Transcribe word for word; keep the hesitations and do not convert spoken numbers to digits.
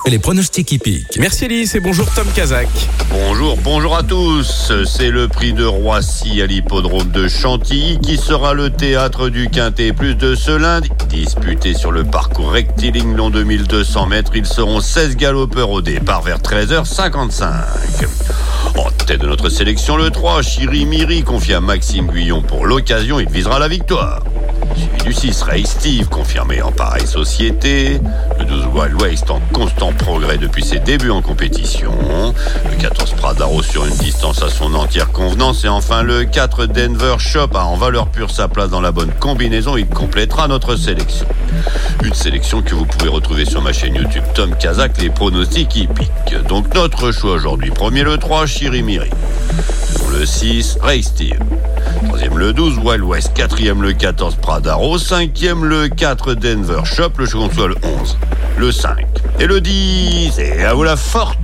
Les pronostics hippiques. Merci Alice et bonjour Tom Kazak. Bonjour, bonjour à tous. C'est le prix de Roissy à l'hippodrome de Chantilly qui sera le théâtre du Quintet Plus de ce lundi. Disputé sur le parcours rectiligne long deux mille deux cents mètres, ils seront seize galopeurs au départ vers treize heures cinquante-cinq. En tête de notre sélection, le trois, Chirimiri, confié à Maxime Guyon pour l'occasion, il visera la victoire. Suivi du six, Ray Steve, confirmé en pareille société. Le douze, Wild West, en constant progrès depuis ses débuts en compétition. Le quatorze, Pradaro, sur une distance à son entière convenance. Et enfin, le quatre, Denver Shop, a en valeur pure sa place dans la bonne combinaison. Il complétera notre sélection. Une sélection que vous pouvez retrouver sur ma chaîne YouTube Tom Kazak, les pronostics hippiques. Donc notre choix aujourd'hui. Premier, le trois, Chirimiri. Le six, Ray Steve. Troisième, le douze, Wild West. Quatrième, le quatorze, Pradaro. Cinquième, le quatre, Denver Shop. Le second soit le onze, le cinq et le dix. Et à vous la forte.